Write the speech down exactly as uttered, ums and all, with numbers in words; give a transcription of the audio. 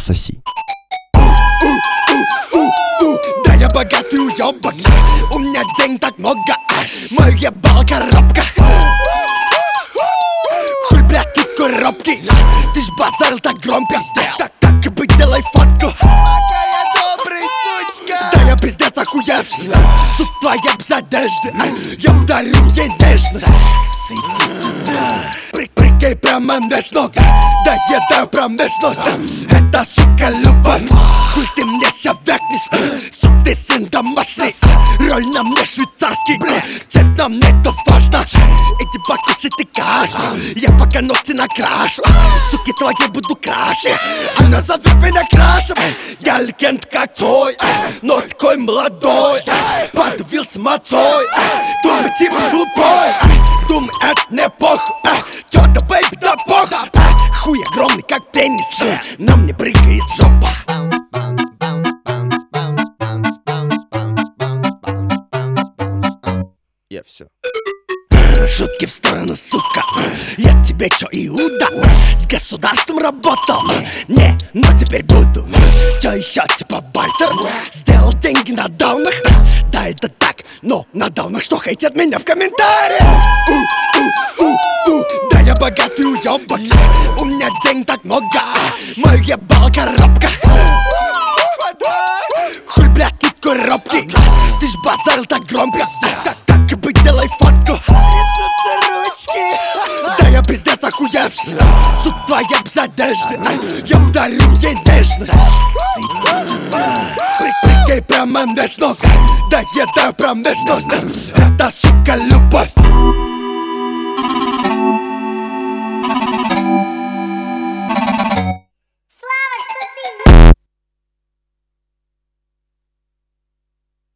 пососи. Да я богатый уёбок, у меня денег так много, мой ебал коробка. Хуй, блядь, ты коробки, ты ж базарил так громко. Так, так и быть, делай фотку. Да я пиздец охуевший, суд твоя без одежды, я ударю ей нежно. Прикинь прямо меж ног, да едаю прям меж ног. Это, сука, любовь, хуй ты мне ся вякнешь. Сук, ты сын домашний, роль на мне швейцарский, цвет на мне то важно. Иди покушай ты кашу, я пока ногти накрашу. Суки твоей буду краше, она зовет меня крашем. Я легенд как твой, но такой молодой. Подавился мацой, думай типа тупой. Думай, это не похуй, чё-то, бэйби, да похуй. Хуй огромный, как пенис, на мне прыгает жопа. Я все. Шутки в сторону, сука, я тебе чё, Иуда? С государством работал? Не, но теперь буду. Чё ещё, типа бартер? Сделал деньги на даунах? Да, это так, но на даунах что хейтят меня в комментариях? Да я богатый уёбок, у меня денег так много, мой ебал коробка. Хуй, блядь, ты коробки, ты ж базарил так громко. Так, так и быть, делай фотку. Да я пиздец охуевший, суд твоя без одежды, я ударю ей нежно. Прикинь прямо меж ног, да едаю прям меж ног. Это, сука, любовь.